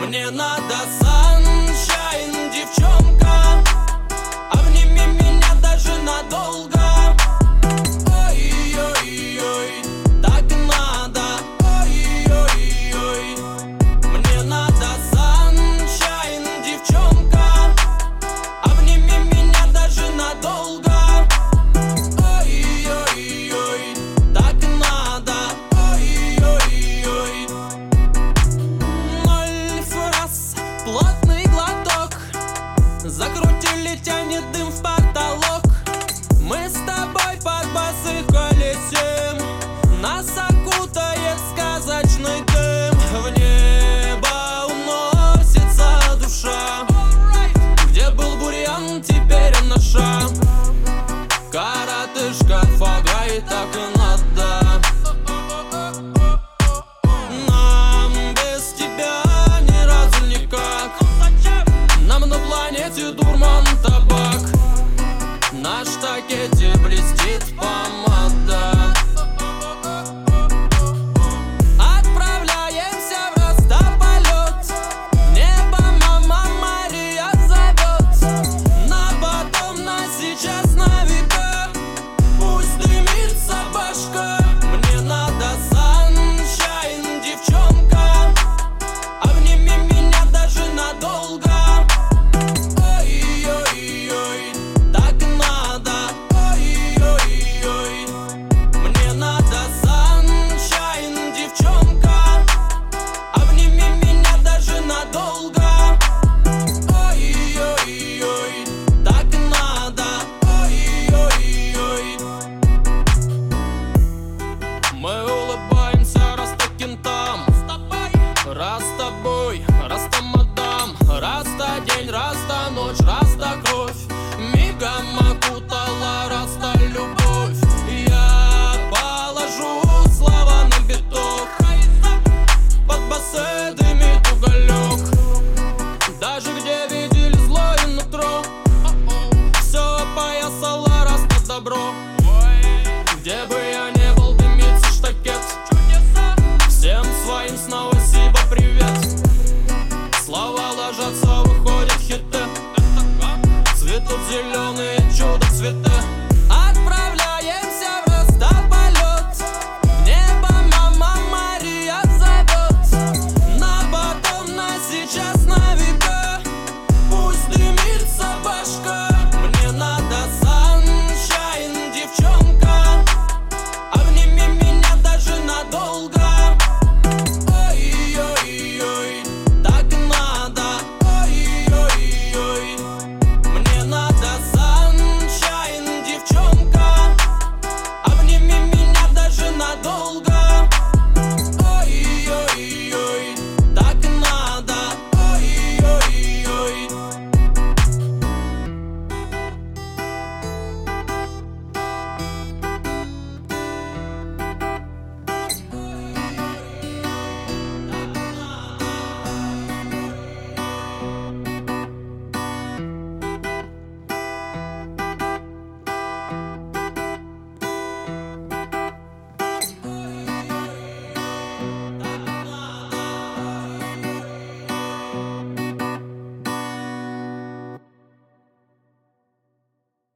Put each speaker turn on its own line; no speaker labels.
Мне надо sunshine, девчонка, обними меня даже надолго. Ой-ой-ой, так надо. Ой-ой-ой, мне надо sunshine, девчонка, обними меня даже надолго. Ой-ой-ой, так надо. Ой-ой-ой. Ноль фраз, плотный глоток, закрутили, тянет дым в потолок. Мы с тобой под басы колесим, нас окутает сказочный дым. В небо уносится душа, где был бурьян, теперь наша. Коротышка, фага, и так и надо. Нам без тебя ни разу никак. Нам на планете дурман табак. На штакете блестит память.